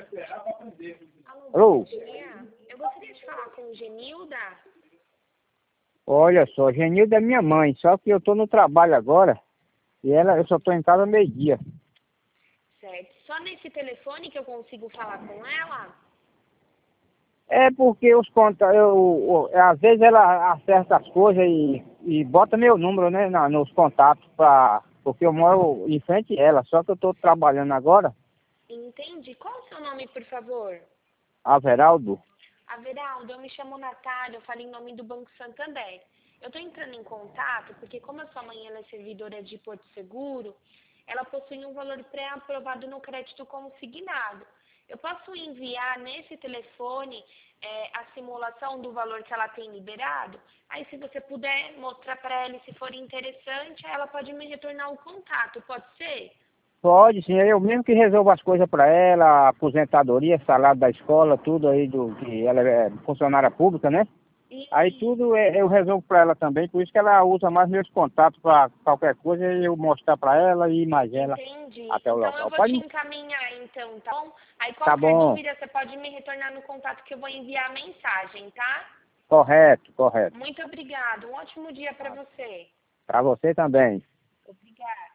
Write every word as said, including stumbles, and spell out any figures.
Alô, Bom dia. Eu gostaria de falar com o Genilda. olha só, Genilda é minha mãe, só que eu tô no trabalho agora e ela, eu só tô em casa meio-dia. Certo. Só nesse telefone que eu consigo falar com ela? É porque os conta, eu, eu- às vezes ela acerta as coisas e, e bota meu número, né, na, nos contatos, pra, porque eu moro em frente a ela, só que eu tô trabalhando agora, Entendi. Qual o seu nome, por favor? Averaldo. Averaldo, eu me chamo Natália, eu falo em nome do Banco Santander. Eu estou entrando em contato porque como a sua mãe ela é servidora de Porto Seguro, ela possui um valor pré-aprovado no crédito consignado. Eu posso enviar nesse telefone eh, a simulação do valor que ela tem liberado? Aí se você puder mostrar para ela e se for interessante, ela pode me retornar o contato, pode ser? Pode sim, é eu mesmo que resolvo as coisas para ela, aposentadoria, salário da escola, tudo aí do que ela é funcionária pública, né? Aí E tudo é- eu resolvo para ela também, por isso que ela usa mais meus contatos para qualquer coisa eu mostrar para ela e mais ela entendi. até o Então eu local. vou te Pode? encaminhar então, tá bom? Aí Tá qualquer bom, dúvida você pode me retornar no contato que eu vou enviar a mensagem, tá? correto, correto. Muito obrigada. Um ótimo dia para você. Para você também. Obrigada.